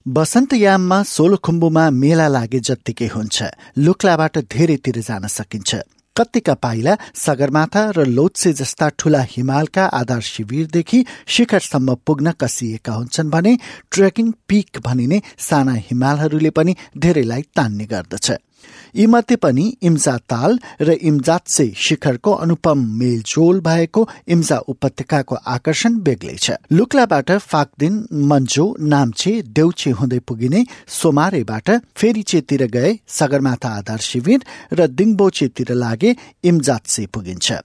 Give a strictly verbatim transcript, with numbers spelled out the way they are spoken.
वसन्तयाममा सोलुखुम्बुमा मेला लागे जत्तिकै हुन्छ। लुक्लाबाट धेरैतिर जान सकिन्छ। कत्तिका पाइला सगरमाथा र लोत्से जस्ता ठूला हिमालका आधार शिविरदेखि शिखरसम्म पुग्न कसिएका हुन्छन् भने ट्रेकिङ पीक भनिने साना हिमालहरूले पनि धेरैलाई तान्ने गर्दछ। यीमध्ये पनि इम्जा ताल र इम्जात्से शिखरको अनुपम मेलजोल भएको इम्जा उपत्यकाको आकर्षण बेग्लै छ। लुक्लाबाट फाक्दिन, मन्जो, नाम्चे, देउचे हुँदै पुगिने सोमारेबाट फेरिचेतिर गए सगरमाथा आधार शिविर र दिङबोचेतिर लागे इम्जात्से पुगिन्छ।